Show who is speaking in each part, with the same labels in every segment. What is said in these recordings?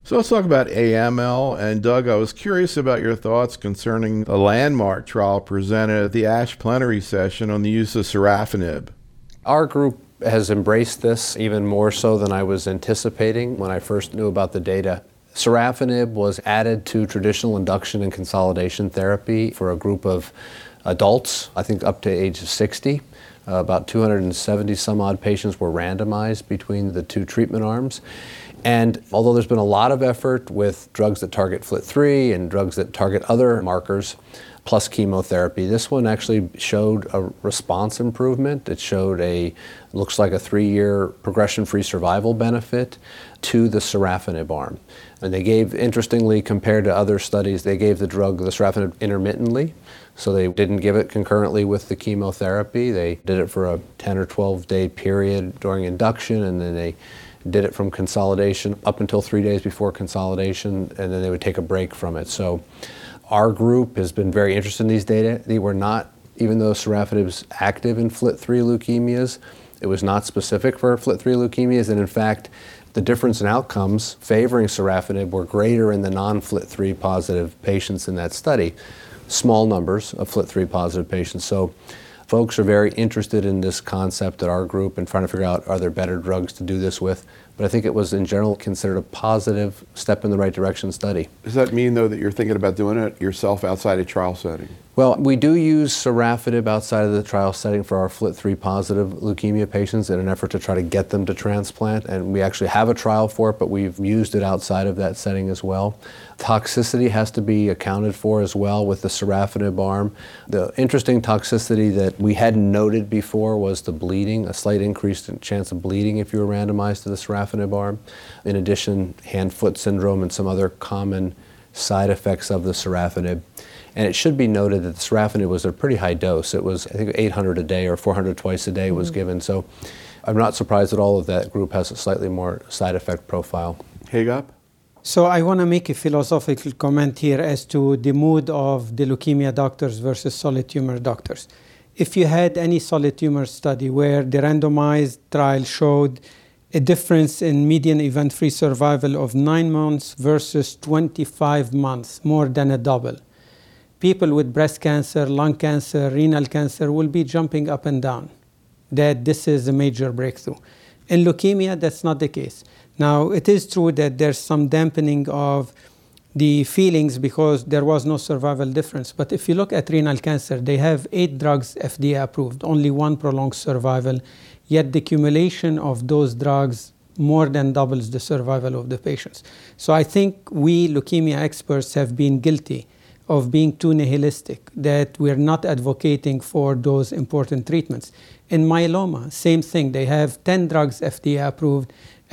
Speaker 1: So let's talk about AML. And Doug, I was curious about your thoughts concerning the landmark trial presented at the ASH plenary session on the use of sorafenib.
Speaker 2: Our group has embraced this even more so than I was anticipating when I first knew about the data. Sorafenib was added to traditional induction and consolidation therapy for a group of adults, I think up to age 60. About 270 some odd patients were randomized between the two treatment arms. And although there's been a lot of effort with drugs that target FLT3 and drugs that target other markers, plus chemotherapy, this one actually showed a response improvement. It showed looks like a 3-year progression-free survival benefit to the sorafenib arm. And they gave, interestingly, compared to other studies, they gave the drug, the sorafenib, intermittently. So they didn't give it concurrently with the chemotherapy. They did it for a 10 or 12-day period during induction, and then they did it from consolidation up until 3 days before consolidation, and then they would take a break from it. So our group has been very interested in these data. They were not, even though sorafenib is active in FLT3 leukemias, it was not specific for FLT3 leukemias, and in fact, the difference in outcomes favoring sorafenib were greater in the non-FLT3 positive patients in that study. Small numbers of FLT3 positive patients. So folks are very interested in this concept at our group and trying to figure out, are there better drugs to do this with? But I think it was in general considered a positive step in the right direction study.
Speaker 1: Does that mean, though, that you're thinking about doing it yourself outside a trial setting?
Speaker 2: Well, we do use sorafenib outside of the trial setting for our FLT3 positive leukemia patients in an effort to try to get them to transplant. And we actually have a trial for it, but we've used it outside of that setting as well. Toxicity has to be accounted for as well with the sorafenib arm. The interesting toxicity that we hadn't noted before was the bleeding, a slight increase in chance of bleeding if you were randomized to the sorafenib arm. In addition, hand-foot syndrome and some other common side effects of the sorafenib. And it should be noted that the sorafenib was a pretty high dose. It was, I think, 800 a day or 400 twice a day was given. So I'm not surprised that all of that group has a slightly more side effect profile.
Speaker 1: Hagop?
Speaker 3: So I want to make a philosophical comment here as to the mood of the leukemia doctors versus solid tumor doctors. If you had any solid tumor study where the randomized trial showed a difference in median event-free survival of 9 months versus 25 months, more than a double, people with breast cancer, lung cancer, renal cancer will be jumping up and down that this is a major breakthrough. In leukemia, that's not the case. Now, it is true that there's some dampening of the feelings because there was no survival difference. But if you look at renal cancer, they have 8 drugs FDA approved, only 1 prolonged survival, yet the accumulation of those drugs more than doubles the survival of the patients. So I think we leukemia experts have been guilty of being too nihilistic, that we're not advocating for those important treatments. In myeloma, same thing. They have 10 drugs FDA approved,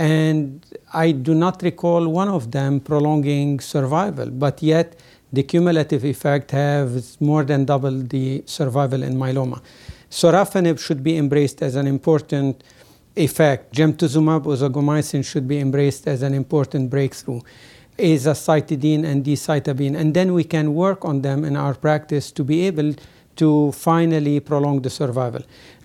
Speaker 3: and I do not recall one of them prolonging survival, but yet the cumulative effect has more than doubled the survival in myeloma. Sorafenib should be embraced as an important effect. Gemtuzumab ozogamicin should be embraced as an important breakthrough. Azacitidine and decitabine, and then we can work on them in our practice to be able to finally prolong the survival.